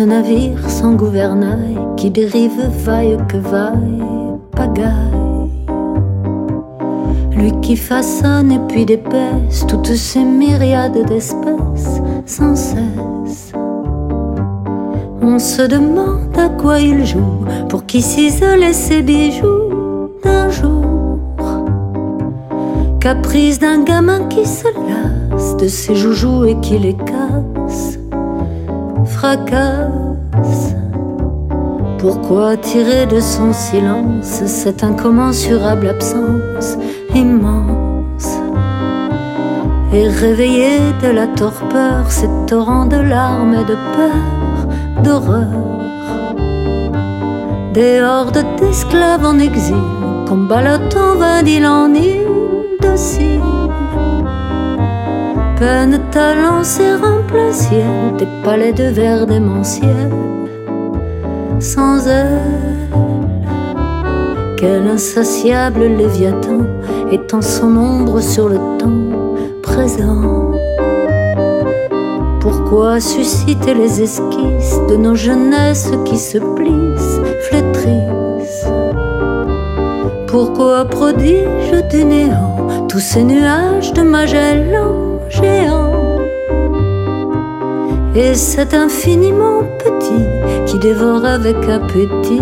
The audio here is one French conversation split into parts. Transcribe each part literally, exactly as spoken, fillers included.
navire sans gouvernail qui dérive vaille que vaille, pagaille. Lui qui façonne et puis dépaisse toutes ces myriades d'espèces sans cesse. On se demande à quoi il joue pour qu'il s'isole ses bijoux d'un jour. Caprice d'un gamin qui se lasse de ses joujoux et qui les casse, fracasse. Pourquoi tirer de son silence cette incommensurable absence immense et réveiller de la torpeur ces torrents de larmes et de peur, d'horreur. Des hordes d'esclaves en exil combattent en vain d'île en île docile, peinent à lancer en plein ciel des palais de verre démentiel. Sans elle, quel insatiable léviathan étend son ombre sur le temps présent. Pourquoi susciter les esquisses de nos jeunesses qui se plissent, flétrissent? Pourquoi prodige du néant tous ces nuages de Magellan géants? Et cet infiniment petit qui dévore avec appétit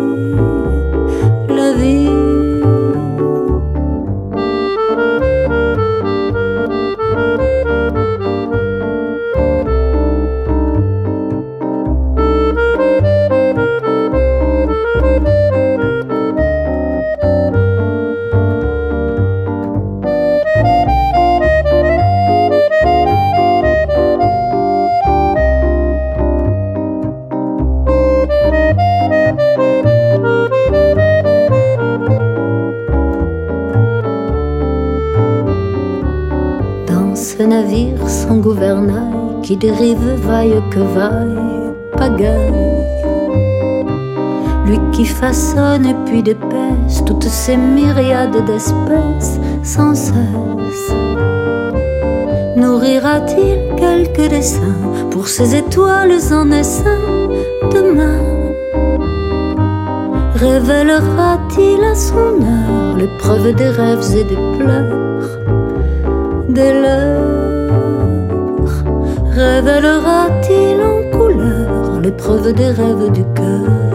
la vie. Ce navire sans gouvernail qui dérive vaille que vaille, pagaille. Lui qui façonne et puis dépaisse toutes ces myriades d'espèces sans cesse. Nourrira-t-il quelques dessins pour ces étoiles en essaim demain? Révélera-t-il à son heure l'épreuve des rêves et des pleurs, des leurs? Révélera-t-il en couleur l'épreuve des rêves du cœur?